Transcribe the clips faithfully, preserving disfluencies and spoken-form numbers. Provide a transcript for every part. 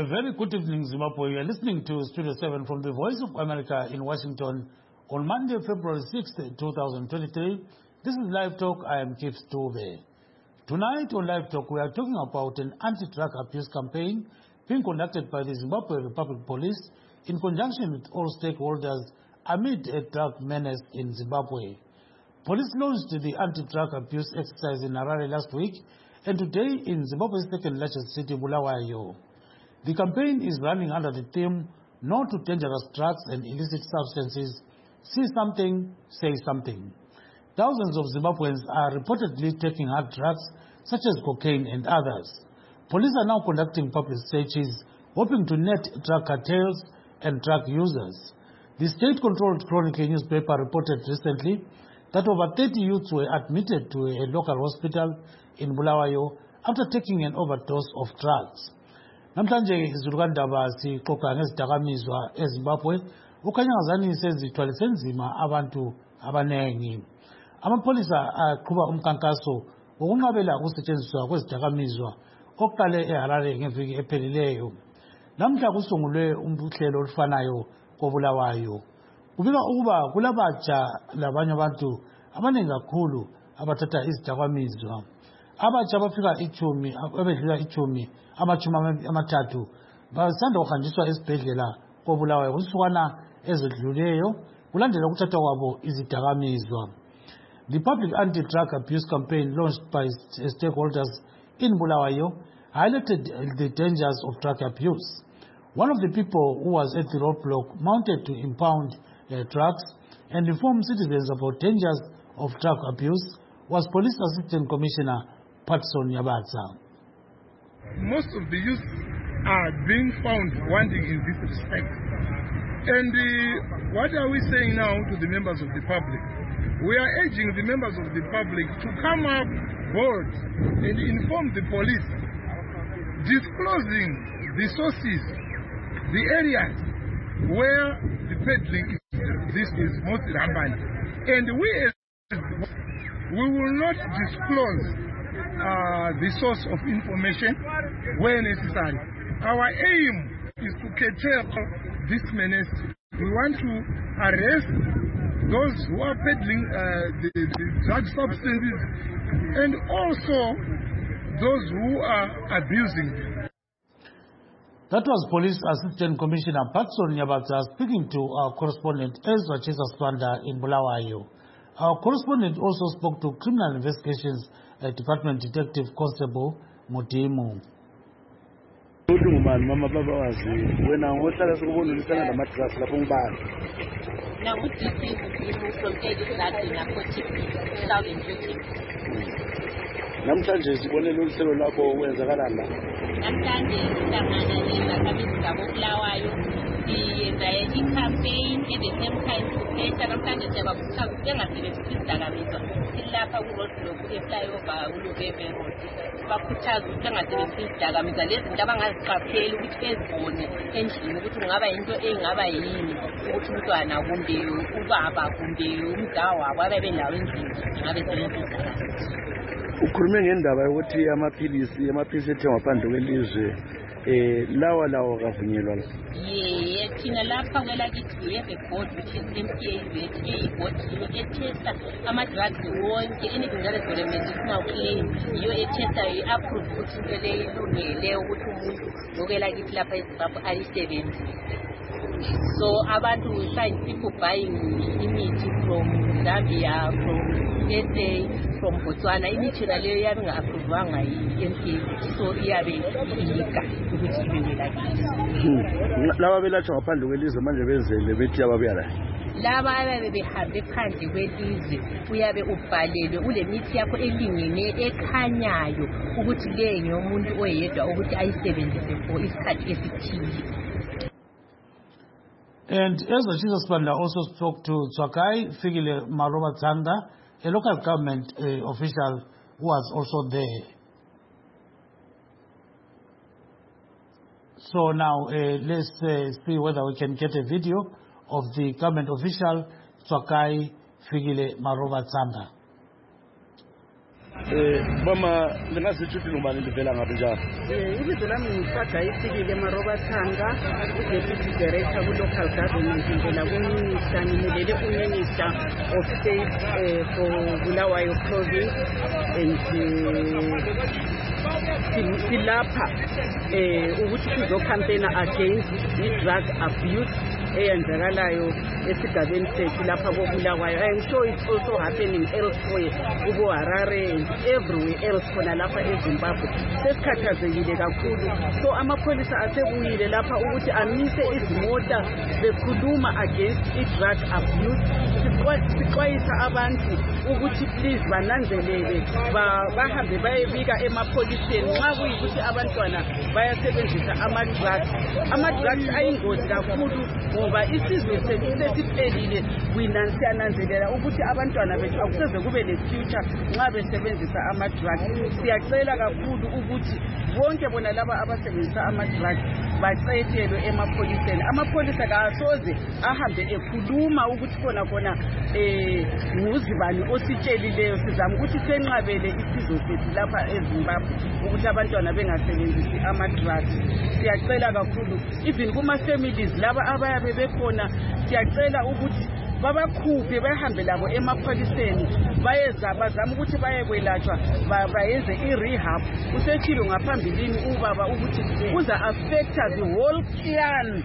A very good evening, Zimbabwe. You are listening to Studio seven from the Voice of America in Washington on Monday, February sixth, two thousand twenty-three. This is Live Talk. I am Keith Stove. Tonight on Live Talk, we are talking about an anti-drug abuse campaign being conducted by the Zimbabwe Republic Police in conjunction with all stakeholders amid a drug menace in Zimbabwe. Police launched the anti-drug abuse exercise in Harare last week and today in Zimbabwe's second largest city, Bulawayo. The campaign is running under the theme, No to Dangerous Drugs and Illicit Substances, See Something, Say Something. Thousands of Zimbabweans are reportedly taking hard drugs such as cocaine and others. Police are now conducting public searches, hoping to net drug cartels and drug users. The state-controlled Chronicle newspaper reported recently that over thirty youths were admitted to a local hospital in Bulawayo after taking an overdose of drugs. Namhlanje izulukandaba sixoxa ngezidakamizwa eZimbabwe ukhanyangazani sezithwalise nzima abantu abanengi. Amapolisa aqhuba umkhankaso wokunqabela ukusetshenziswa kwezidakamizwa oqale eHarare ngeviki ephelileyo. Namhla kusungulwe umbuhlelo olufanayo koBulawayo. Kubika ukuba kulabatsha labanye abantu abanengi kakhulu abathatha izidakamizwa. Abatsha abafika ichumi abedlula ichumi amachumi amathathu basanda kuhanjiswa esibhedlela koBulawayo kusukana ezedluleyo kulandela ukuthatha kwabo izidakamizwa. The public anti-drug abuse campaign launched by stakeholders in Bulawayo highlighted the dangers of drug abuse. One of the people who was at the roadblock mounted to impound uh, drugs and inform citizens about dangers of drug abuse was Police Assistant Commissioner Patson Nyabatsa. Most of the youth are being found wanting in this respect. And uh, what are we saying now to the members of the public? We are urging the members of the public to come up board and inform the police, disclosing the sources, the areas where the peddling is, this is most rampant. And we, we will not disclose uh, the source of information where necessary. Our aim is to curtail this menace. We want to arrest those who are peddling uh, the, the drug substances and also those who are abusing them. That was Police Assistant Commissioner Patson Nyabatsa speaking to our correspondent Ezra Chisaswanda in Bulawayo. Our correspondent also spoke to Criminal Investigations uh, Department Detective Constable Mutimu. Mama baba wazi wena ngohlala sikubona ulisana lamadrags lapho ngibani na ukuthi isizo from eighty na forty thousand fifty namhlanje sibone loluselo lakho wenzakalani la namhlanje sihlangana nezakhamuzi zaboBulawayo siyenza i-campaign at the same time kuphetha namhlanje siyabakhuthaza ukuthi bengasebenzisi izidakamizwa silapha ku-roadblock e-flyover uLubebe Road bakhuthaza ukuthi bengasebenzisi izidakamizwa lezi zinto abangaziqapheli ukuthi ezibone endlini ukuthi kungaba yinto engaba yini ukuthi umntwana kumbe ubaba kumbe umdawabo ababe nawo endlini ngabe sebenzisa izidakamizwa. Ukhulume ngendaba yokuthi amaphilisi amaphilisi ethengwa phandle kwelizwe eh lawa lawa kavunyelwa la ye thina lapha kwelakithi we have a board which is M P A Z a board etesta ama drugs wonke anything that is for a medicinal claim yo etesta i-approve ukuthi into le ilungele ukuthi umuntu ngokwelakithi lapha eZimbabwe ayisebenzi. So abantu we find people buying imithi from Zambia, from S A, from Botswana, imithi leyo yabe nga-approvwanga yi-M P A, so iyabe ilika ukuthi ibe ngelakithi. Laba belatshwa ngaphandle kwelizwe manje bezele bethi ababuya la laba ababe behambe phandle kwelizwe uyabe ubhalelwe ule mithi yakho elingene ekhanyayo ukuthi le ngeyomuntu oyedwa ukuthi ayisebenzise for isikhathi esithile. And Ezra Chisaswanda also spoke to Tswakai Fikile Marobatsanga, a local government uh, official who was also there. So now uh, let's uh, see whether we can get a video of the government official Tswakai Fikile Marobatsanga. Eh mama ngingasitsho ukuthi ngubani livela ngabe njalo? Eh ibizo lami ngisaga isikile Maroba Thanga, Deputy Director ku Local Government ngela ku Minister ngimilele u Minister of State uh, for Bulawayo Province and uh, silapha eh ukuthi sizo campaign against drug abuse eyenzakalayo esigabeni sethu lapha koBulawayo. I am sure it's also happening elsewhere kubo Harare and everywhere else khona lapha eZimbabwe. Sesikhathazekile kakhulu. So amapholisa asebuyile lapha ukuthi amise izimota bekhuluma against i-drug abuse. Sixwayisa abantu ukuthi please bananzelele bahambe bayebika emapholiseni nxa kuyikuthi abantwana bayasebenzisa ama-drugs. Ama-drugs ayingozi kakhulu ngoba isizwe sethu sesiphelile siyananzelela ukuthi abantwana bethu akuseze kube le-future nxa besebenzisa ama-drugs. Siyacela kakhulu ukuthi bonke bona laba abasebenzisa ama-drugs bacethelwe emapholiseni. Amapholisa kasoze ahambe ekhuluma ukuthi khona khona eh nguzibani ositshelileyo. Sizama ukuthi senqabele isizwe sethu lapha eZimbabwe ukuthi abantwana bengasebenzisi ama-drugs. Siyacela kakhulu even kuma families laba abayabe bekhona, siyacela ukuthi babakhuphe bahambe labo emapholiseni bayeza bazama ukuthi bayekwelatshwa bayenze i-rehab. Usethilo ngaphambilini ubaba ukuthi kuza affecta the whole clan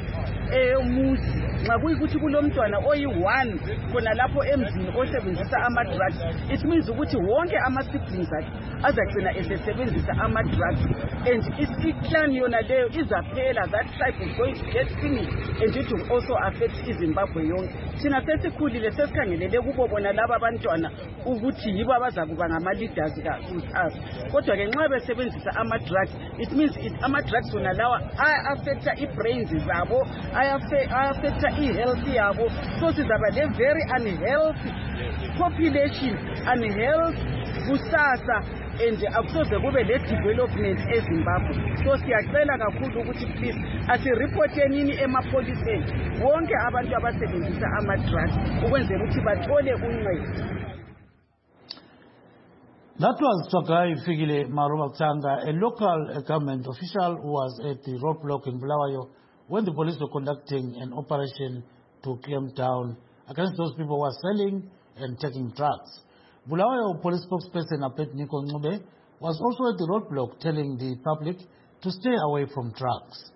eyomuzi nxa kuyikuthi kulomntwana oyi-one khona lapho emzini osebenzisa ama-drugs. It means ukuthi wonke ama-siblings akhe azagcina esesebenzisa ama-drugs and i-clan yona leyo izaphela. That tribe is going to get finished and it will also affect iZimbabwe yonke. Thina sesikhulile sesikhangelele kubo bona laba abantwana ukuthi yibo abazakuba ngama-leaders ka-us. Kodwa-ke nxa besebenzisa ama-drugs, it means ama-drugs wona lawa aya-affecta i-brains zabo, aya-affecta i-health yabo. So sizaba le-very unhealthy population, unhealthy kusasa, and akusoze kube le-development eZimbabwe. So siyacela kakhulu ukuthi please asiripothenini emapholiseni wonke abantu abasebenzisa ama-drugs ukwenzela ukuthi bathole uncedo. That was Twagai Fikile Maroba Thanga, a local government official who was at the roadblock in Bulawayo when the police were conducting an operation to clamp down against those people who were selling and taking drugs. Bulawayo police spokesperson Apet Niko Ncube was also at the roadblock telling the public to stay away from drugs.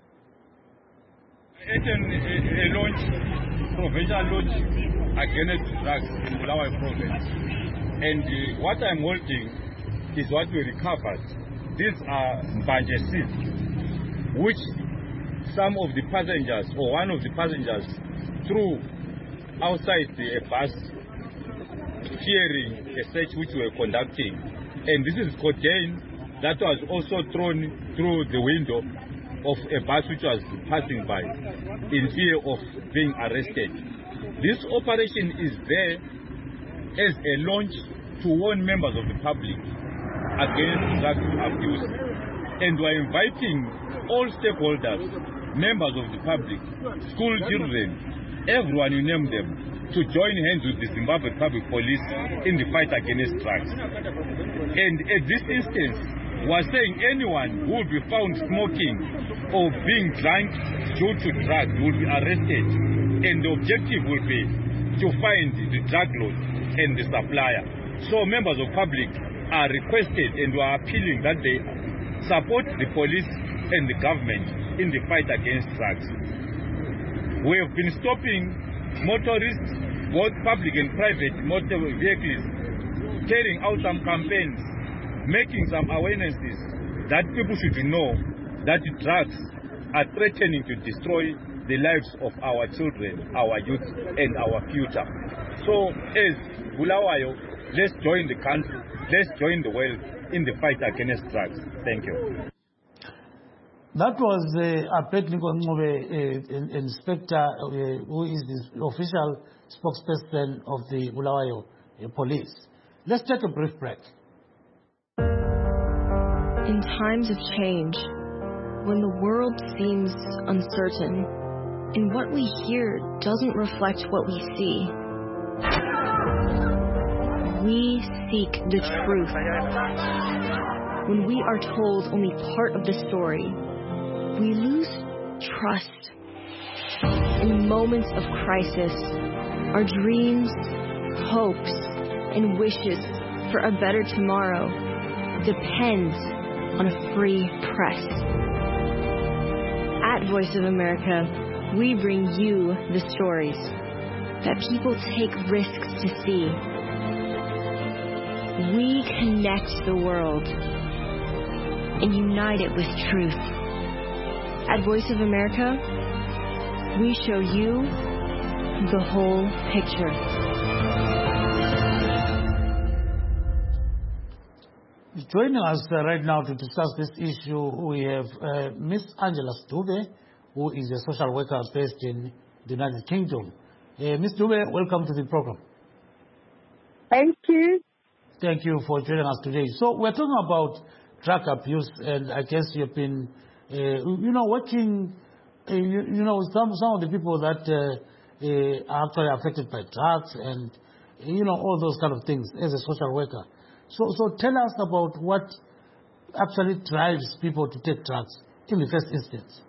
It's a, a launch, provincial launch against drugs in Bulawayo province. And uh, what I'm holding is what we recovered. These are mbanje seeds, which some of the passengers, or one of the passengers, threw outside the bus, fearing a search which we were conducting. And this is cocaine that was also thrown through the window of a bus which was passing by in fear of being arrested. This operation is there as a launch to warn members of the public against drug abuse. And we are inviting all stakeholders, members of the public, school children, everyone you name them, to join hands with the Zimbabwe Public Police in the fight against drugs. And at this instance, we are saying anyone who will be found smoking or being drunk due to drugs will be arrested. And the objective will be to find the drug lord and the supplier. So members of public are requested and we are appealing that they support the police and the government in the fight against drugs. We have been stopping motorists, both public and private motor vehicles, carrying out some campaigns, making some awarenesses that people should know that drugs are threatening to destroy the lives of our children, our youth, and our future. So as Bulawayo, let's join the country, let's join the world in the fight against drugs. Thank you. That was uh, Apet Niko Ncube, uh, inspector uh, who is the official spokesperson of the Bulawayo uh, police. Let's take a brief break. In times of change, when the world seems uncertain, and what we hear doesn't reflect what we see, we seek the truth. When we are told only part of the story, we lose trust. In moments of crisis, our dreams, hopes, and wishes for a better tomorrow depends on a free press. At Voice of America, we bring you the stories that people take risks to see. We connect the world and unite it with truth. At Voice of America, we show you the whole picture. Joining us uh, right now to discuss this issue, we have uh, Miss Angela Stube, who is a social worker based in the United Kingdom. Uh, Miss Stube, welcome to the program. Thank you. Thank you for joining us today. So we're talking about drug abuse, and I guess you've been, uh, you know, working, uh, you, you know, some some of the people that uh, uh, are actually affected by drugs and, you know, all those kind of things as a social worker. So, so tell us about what actually drives people to take drugs in the first instance.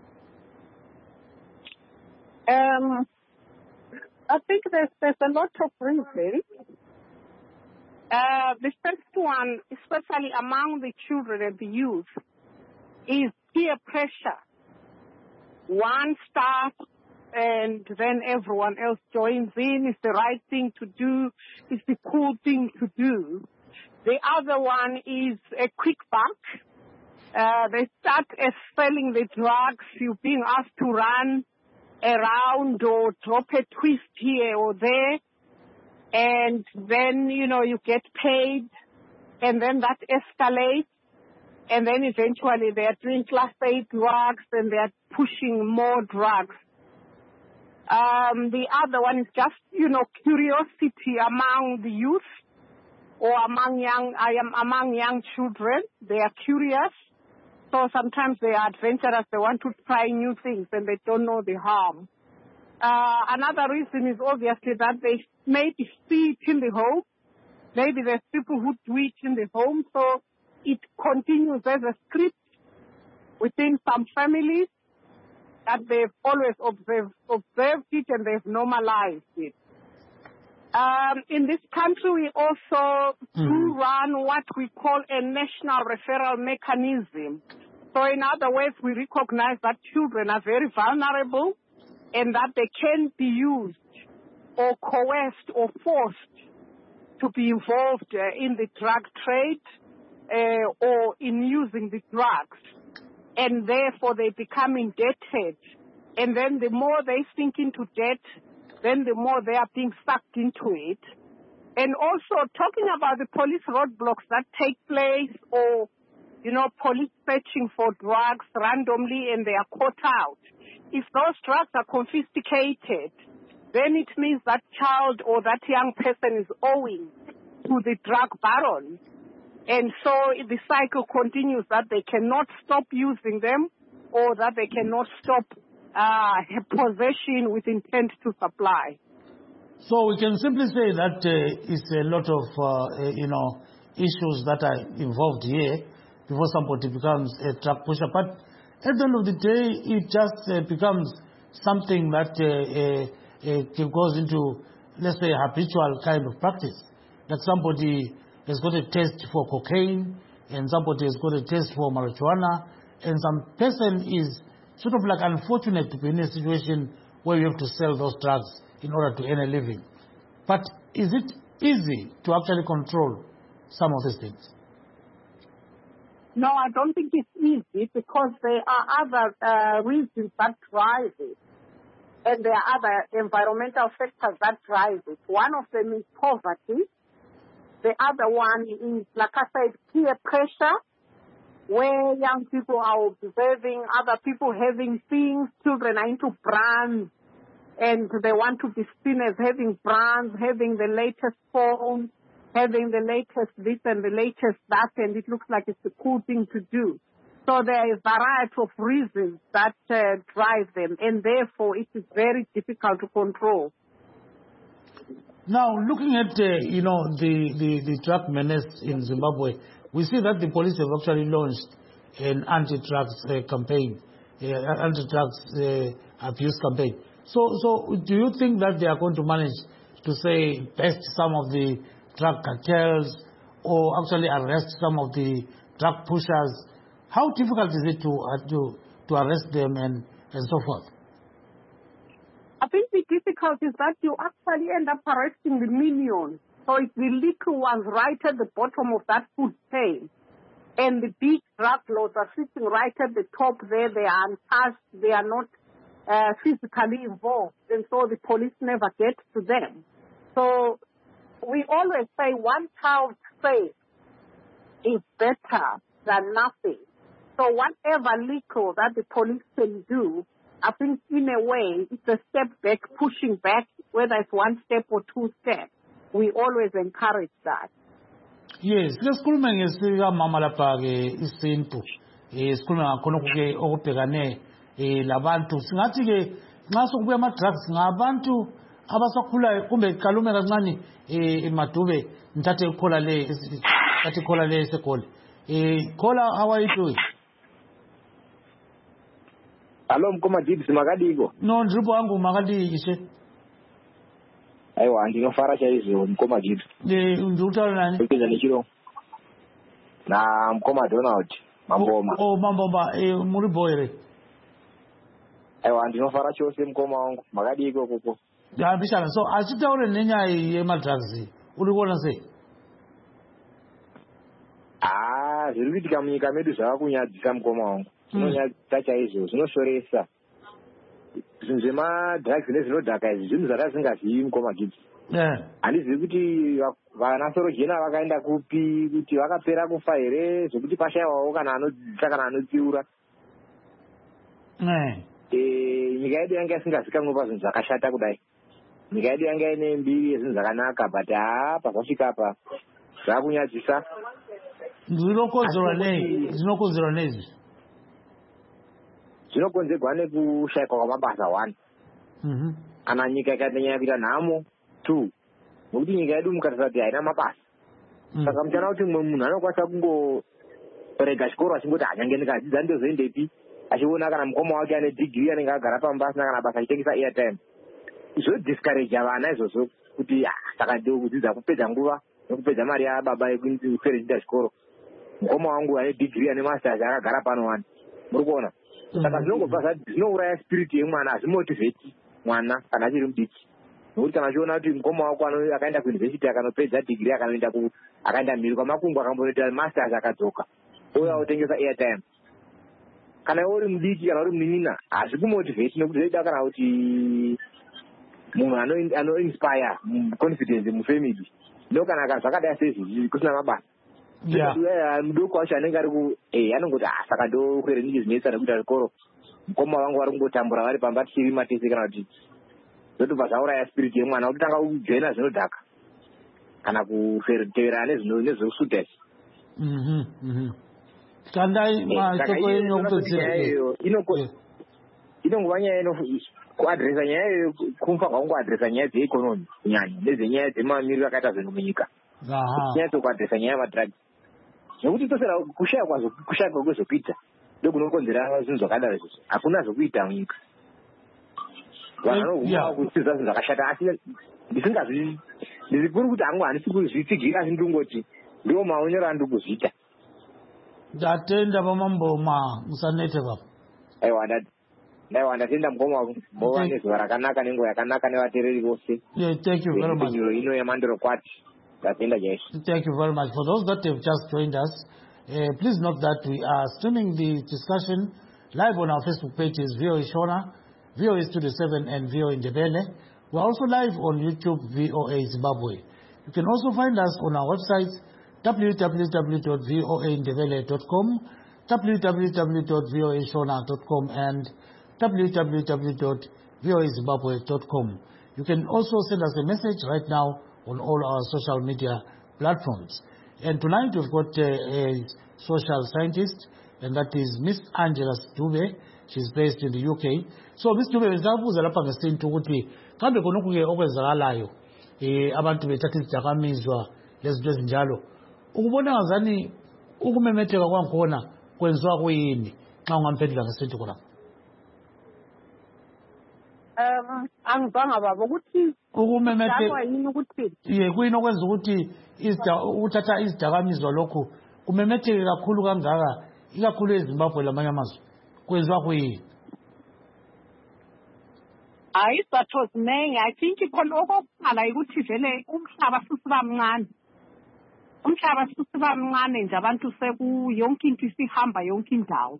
Um, I think there's, there's a lot of reasons. Uh, the first one, especially among the children and the youth, is peer pressure. One starts and then everyone else joins in. It's the right thing to do. It's the cool thing to do. The other one is a quick buck. Uh, they start as selling the drugs. You're being asked to run around or drop a twist here or there. And then, you know, you get paid. And then that escalates. And then eventually they are doing class A drugs and they are pushing more drugs. Um, the other one is just, you know, curiosity among the youth. Or among young, I am among young children, they are curious. So sometimes they are adventurous. They want to try new things, and they don't know the harm. Uh, another reason is obviously that they maybe see it in the home. Maybe there's people who do it in the home, so it continues as a script within some families that they've always observed, observed it and they've normalized it. Um, in this country, we also mm-hmm. do run what we call a national referral mechanism. So in other words, we recognize that children are very vulnerable and that they can be used or coerced or forced to be involved uh, in the drug trade uh, or in using the drugs. And therefore, they become indebted. And then the more they sink into debt, then the more they are being sucked into it. And also talking about the police roadblocks that take place or, you know, police searching for drugs randomly and they are caught out. If those drugs are confiscated, then it means that child or that young person is owing to the drug baron. And so the cycle continues that they cannot stop using them or that they cannot stop Uh, possession with intent to supply. So we can simply say that uh, it's a lot of, uh, uh, you know, issues that are involved here before somebody becomes a drug pusher. But at the end of the day, it just uh, becomes something that uh, uh, uh, goes into, let's say, habitual kind of practice. Like somebody has got a taste for cocaine, and somebody has got a taste for marijuana, and some person is sort of like unfortunate to be in a situation where you have to sell those drugs in order to earn a living. But is it easy to actually control some of these things? No, I don't think it's easy because there are other uh, reasons that drive it. And there are other environmental factors that drive it. One of them is poverty. The other one is, like I said, peer pressure, where young people are observing other people having things. Children are into brands, and they want to be seen as having brands, having the latest phone, having the latest this and the latest that, and it looks like it's a cool thing to do. So there is a variety of reasons that uh, drive them, and therefore it is very difficult to control. Now, looking at, uh, you know, the, the, the drug menace in Zimbabwe, we see that the police have actually launched an anti-drugs uh, campaign, uh, anti-drugs uh, abuse campaign. So, so do you think that they are going to manage to, say, best some of the drug cartels or actually arrest some of the drug pushers? How difficult is it to, uh, to, to arrest them and, and so forth? I think the difficulty is that you actually end up arresting the millions. So it's the little ones right at the bottom of that food chain. And the big drug lords are sitting right at the top there. They are untouched. They are not uh, physically involved. And so the police never get to them. So we always say one child safe is better than nothing. So whatever little that the police can do, I think in a way it's a step back, pushing back, whether it's one step or two steps. We always encourage that. Yes, lesikhuluma ngesika mama lapha ke isintu. Eh sikhuluma ngakhona ke okubhekane eh labantu. Singathi ke nxa sokubuya ama drugs ngabantu abasakhulayo kumbe qalume kancane eh emadube nithathe ikhola le nithathe ikhola le esekole. Eh Khola, how are you doing? Hello mkoma Gibbs makadiko. No ndiripo wangu makadiki she. Aiwa ndinofara chaizvo mkoma Gibbs. Eh ndikutaura nani? Kupedza nechiro. Na mkoma Donald Mamboma. Oh Mamboma eh muri boyre. Aiwa ndinofara chose mkoma wangu makadiko koko. Ya bishana so achitaure nenyaya yema drugs. Uri kuona sei? Ah, zviri kuitika munyika medu zvavakunyadzisa mukoma wangu. Zvinonyadzisa chaizvo, zvinoshoresa. Zvinhu zvemadrugs nezvinodhaka izvi zvinhu zvatasingazivi mukoma Gibbs. Handizivi kuti vana Sorojena vakaenda kupi, kuti vakapera kufa here, zvokuti pashayiwawo kana anodzidzisa kana anotsiura. Nyika yedu yanga isingazikamwe pazvinhu zvakashata kudai. Nyika yedu yanga ine mbiri yezvinhu zvakanaka, but haa pazvasvika apa zvavakunyadzisa. Zvinokonzerwa nei? Zvinokonzerwa nei? Zvinokonzerwa nekushayikwa kwamabasa one. Kana nyika ikanyanya kuita nhamo two. Nokuti nyika yedu mukatarisa kuti haina mabasa. Saka muchaona kuti mumwe munhu anokwanisa kungorega chikoro achingoti hanyange ndikadzidza ndozoendepi, achiona kana mukoma wake ane degree anenge agara pamba asina kana basa achitengesa airtime. Zvodiscourage vana izvozvo kuti saka ndokudzidza kupedza nguva nokupedza mari yababa yekupera chida chikoro. Mukoma wangu ane degree ane masters akagara pano wani. Muri kuona? Saka zvinongobva zvati zvinouraya spirit yemwana, hazvimotivheti mwana kana achiri mudiki. Nokuti kana achiona kuti mukoma wako akaenda kuuniversity akanopedza degree akanoenda ku akaenda mhiri kwamakungwa akamboita masters akadzoka. Ouya otengesa airtime. Kana uri mudiki kana uri munin'ina hazvikumotivheti nokuti zvoida kana kuti munhu ano inspire confidence mufamily. Ndo kana zvakadai sezvizvi kusina mabasa. Yeah. Mudoko wacho anenge ari ku eh anongoti saka ndo kwere ndizvi zvinoitsa nekuita chikoro. Mukoma wangu vari kungotambura vari pamba tichiri matese kana kuti zvotobva zvauraya spirit yemwana kutanga kujoina zvinodhaka kana kutevera nezveusudhasi. Kandai mashoko enyu okutodzera inongova nyaya kuadresa nyaya iyoyo kumfa kwakungoadresa nyaya dzeikonomi kunyanya nezvenyaya dzemamiriro akaita zvinhu munyika. Nyaya kuadresa nyaya yemadrugs nokuti tosera kushayikwa kwezvokuita ndokunokonzera zvinhu zvakadaro izvozvo. Hakuna zvokuita munyika. Vanhu vanovhuma kudzidza zvinhu zvakashata asi ndisingazvi ndizikuri kuti hangu handisi kuzvitsigira asi ndingoti ndiwo maonero andikuzviita. Ndatenda pamamboma musanete baba. Aiwa ndati ndaiwa ndatenda mukoma wangu mova nezuva rakanaka nenguva yakanaka nevateereri vose. Yeah, thank you very much. Ino yemandoro kwati. Thank you very much. For those that have just joined us, uh, please note that we are streaming the discussion live on our Facebook pages, V O A Shona, V O A Studio seven, and V O A Ndebele. We are also live on YouTube, V O A Zimbabwe. You can also find us on our websites, w w w dot v o a ndebele dot com, w w w dot v o a shona dot com, and w w w dot v o a zimbabwe dot com. You can also send us a message right now on all our social media platforms. And tonight we've got uh, a social scientist, and that is Miss Angela Dube. She's based in the U K. So Miss Dube, ngizakubuza lapha ngesintu ukuthi kambe khona okuke okwenzakalayo eh abantu bethatha izidakamizwa lezinto ezinjalo. Ukubona ngazani ukumemetheka kwakhona kwenziwa kuyini xa ungamphendula ngesintu khona? Um, angizange baba ukuthi ukumemetheka yini ukuthi ye kuyini okwenza ukuthi ukuthatha izidakamizwa lokhu kumemetheke kakhulu kangaka ikakhulu eZimbabwe lamanye amazwe kwenziwa kuyini? hayi isizathu ziningi. I think khona okokuqala ukuthi vele umhlaba susiba mncane umhlaba susiba mncane nje abantu sekuyonke into isihamba yonke indawo.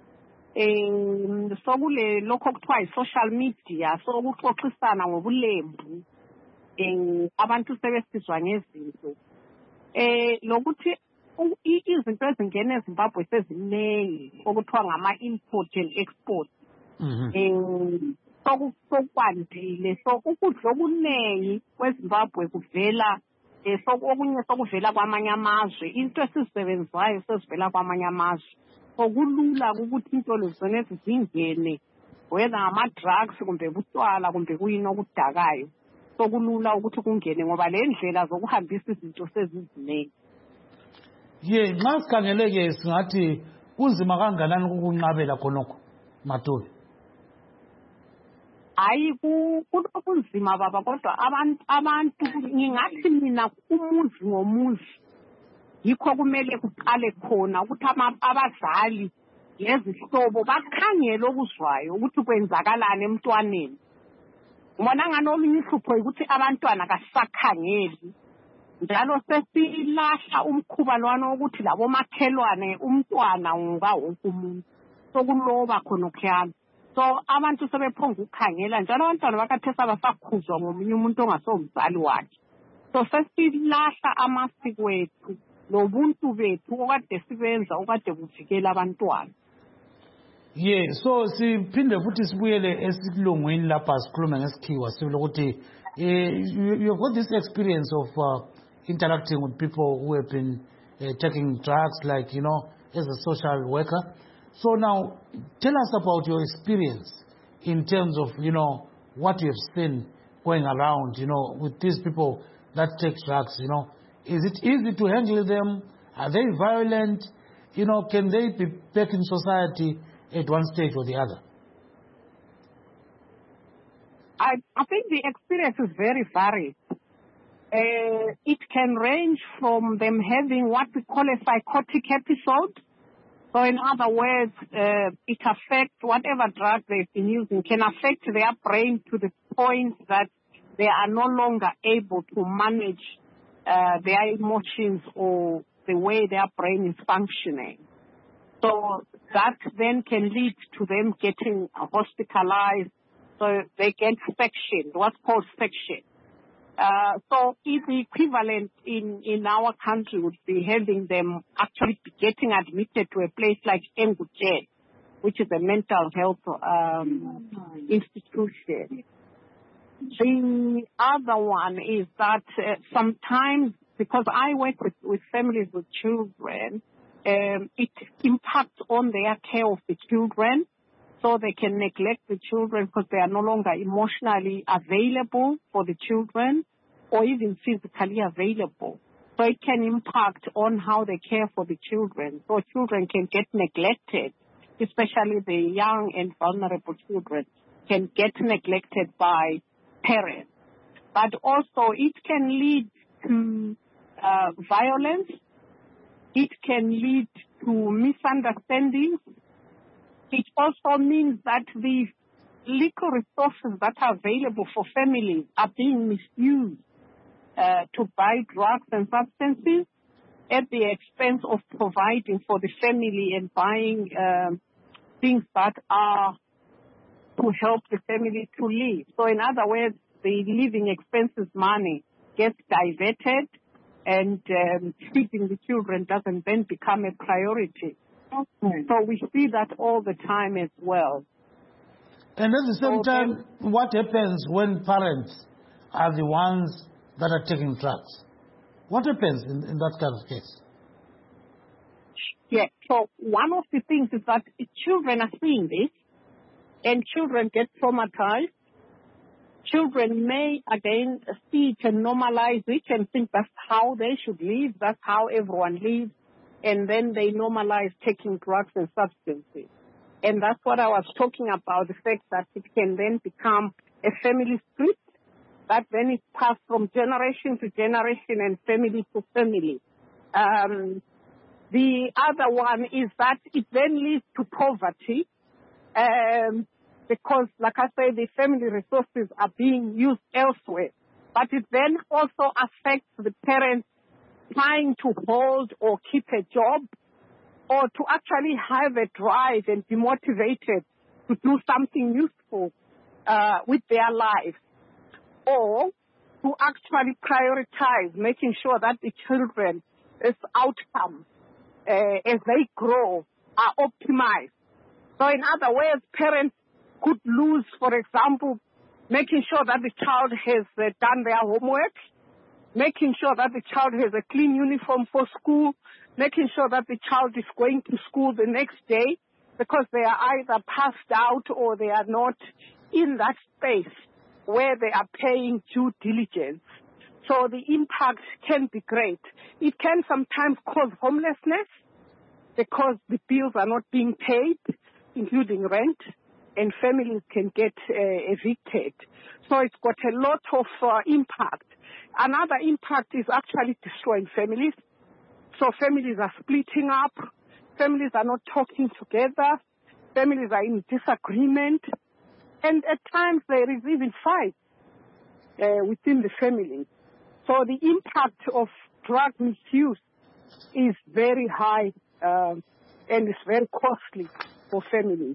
Um sokule lokho kuthiwa yi-social media sokuxoxisana ngobulembu um abantu sebesizwa ngezinto um lokuthi izinto ezingena eZimbabwe seziningi okuthiwa ngama-import and export. um sokukwandile so ukudla okuningi kweZimbabwe kuvela um okunye sokuvela kwamanye amazwe, into esizisebenzayo sezivela kwamanye amazwe. Okulula ukuthi into lezonezi zingene whether ngama-drugs kumbe butshwala kumbe kuyini okudakayo sokulula ukuthi kungene ngoba le ndlela zokuhambisa izinto seziziningi. Ye nxa sikhangeleke singathi kunzima kanganani ukukunqabela khonokho Matuba? Hayi kunobunzima baba kodwa abantu abantu ngingathi mina umuzi ngomuzi yikho kumele kuqale khona ukuthi abazali lezihlobo bakhangele okuzwayo ukuthi kwenzakalani emntwaneni. Ngibona ngani olunye uhlupho ukuthi abantwana kasisakhangeli njalo sesilahla umkhuba lwana ukuthi labo makhelwane umntwana unga wonke umuntu sokuloba khona okukhona. So abantu sebephonga ukukhangela njalo abantwana bakathesa basakhuzwa ngomunye umuntu ongasomzali wakhe. So sesilahla amasiko ethu nobuntu bethu okade sibenza okade kuvikela abantwana. Yeah, so siphinde futhi sibuyele esikulungwini lapha sikhuluma ngesikhiwa sibile ukuthi you've got this experience of uh, interacting with people who have been uh, taking drugs, like, you know, as a social worker. So now tell us about your experience in terms of, you know, what you have seen going around, you know, with these people that take drugs, you know. Is it easy to handle them? Are they violent? You know, can they be back in society at one stage or the other? I, I think the experience is very varied. Uh, it can range from them having what we call a psychotic episode. So in other words, uh, it affects whatever drug they've been using can affect their brain to the point that they are no longer able to manage uh, their emotions or the way their brain is functioning. So that then can lead to them getting hospitalized. So they get sectioned, what's called section. Uh, so if the equivalent in, in our country would be having them actually getting admitted to a place like Enguje, which is a mental health um, institution. The other one is that uh, sometimes, because I work with, with families with children, um, it impacts on their care of the children. So they can neglect the children because they are no longer emotionally available for the children or even physically available. So it can impact on how they care for the children. So children can get neglected, especially the young and vulnerable children can get neglected by parents. But also it can lead to uh, violence. It can lead to misunderstandings. It also means that the legal resources that are available for families are being misused uh, to buy drugs and substances at the expense of providing for the family and buying uh, things that are to help the family to live. So in other words, the living expenses money gets diverted and um, feeding the children doesn't then become a priority. Okay. So we see that all the time as well. And at the same so time, then, what happens when parents are the ones that are taking drugs? What happens in, in that kind of case? Yeah, so one of the things is that children are seeing this, and children get traumatized. children may again see it and normalize it and think that's how they should live, that's how everyone lives, and then they normalize taking drugs and substances. And that's what I was talking about, the fact that it can then become a family script that then is passed from generation to generation and family to family. Um, the other one is that it then leads to poverty um, because, like I say, the family resources are being used elsewhere. But it then also affects the parents trying to hold or keep a job or to actually have a drive and be motivated to do something useful uh, with their lives, or to actually prioritize making sure that the children's outcomes uh, as they grow are optimized. So in other words, parents could lose, for example, making sure that the child has uh, done their homework, making sure that the child has a clean uniform for school, making sure that the child is going to school the next day because they are either passed out or they are not in that space where they are paying due diligence. So the impact can be great. It can sometimes cause homelessness because the bills are not being paid, including rent, and families can get uh, evicted. So it's got a lot of uh, impact. Another impact is actually destroying families. So families are splitting up. Families are not talking together. Families are in disagreement. And at times there is even fight uh, within the family. So the impact of drug misuse is very high uh, and is very costly for families.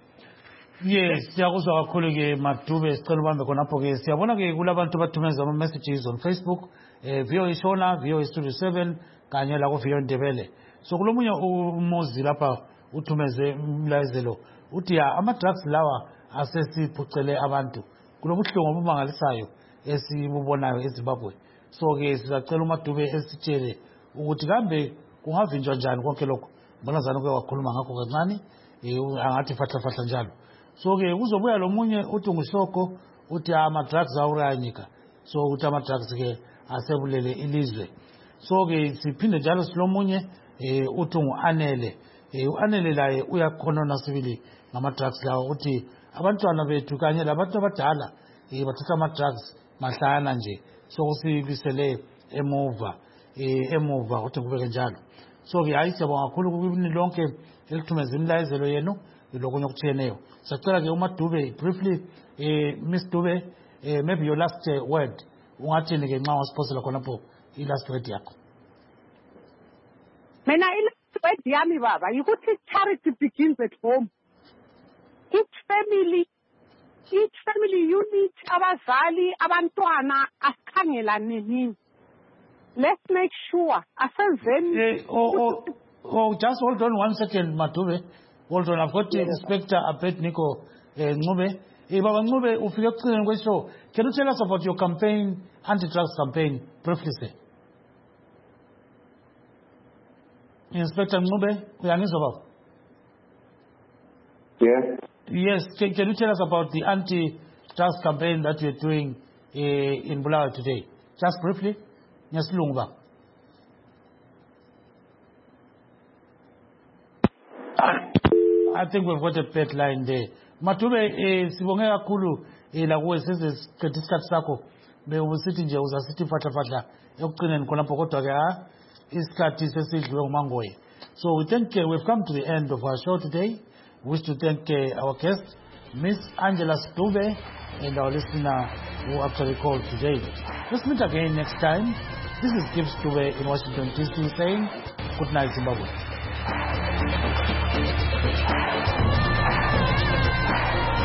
Yes, siyakuzwa kakhulu ke Madube sicela ubambe khonapho ke siyabona ke kulabantu bathumeza ama messages on Facebook eh V O A Shona, V O A Studio seven kanye la ku V O A Ndebele. So kulomunye umuzi lapha uthumeze umlayezelo uthi ya ama drugs lawa asesiphucele abantu kulobuhlungu obumangalisayo esibubonayo eZimbabwe. So ke sizacela uMadube esitshele ukuthi kambe kungavinjwa njani konke lokho. Bona zana ke wakhuluma ngakho kancane eh angathi fatla fatla njalo. So ke uzobuya lomunye uthi ngusoko uthi ama drugs awuranyika. So uthi ama drugs ke asebulele ilizwe. So ke siphinde njalo silomunye eh uthi nguanele eh uanele laye uyakhonona sibili ngama drugs lawo uthi abantwana bethu kanye labantu abadala eh bathatha ama drugs mahlana nje. So usibisele emuva eh emuva uthi kubeke njalo. So ke ayisiyabonga kakhulu kubini lonke elithumeza imlayezelo yenu lokunye okutheneyo. Sacela ke uMadube briefly eh Miss Dube eh maybe your last uh, word ungathini ke nxa wasiphosela khonapho I last word yakho. Mina I last word yami baba ukuthi charity begins at home. Each family each family unit abazali abantwana asikhangelane nini. Let's make sure asenzeni eh oh, oh, oh just hold on one second Madube. Hold on, I've got the Inspector Abednego Ncube. Eh Baba Ncube ufike ekucineni kweshow. Can you tell us about your campaign, anti-drugs campaign, briefly say? Inspector Ncube, uyangizwa baba? Yes. Yes, can, can you tell us about the anti-drugs campaign that you're doing uh, in Bulawayo today? Just briefly. Ngesilungu baba. I think we've got a bad line there. Madube eh sibonge kakhulu eh la kuwe sesiqedisa isikhathi sakho bewusithi nje uzasithi fatla fatla ekucineni khonapho kodwa ke ha isikhathi sesidliwe ngumangoye. So we think uh, we've come to the end of our show today. We wish to thank uh, our guest Miss Angela Dube and our listener who actually called today. Let's meet again next time. This is Gibbs Dube in Washington D C saying good night Zimbabwe.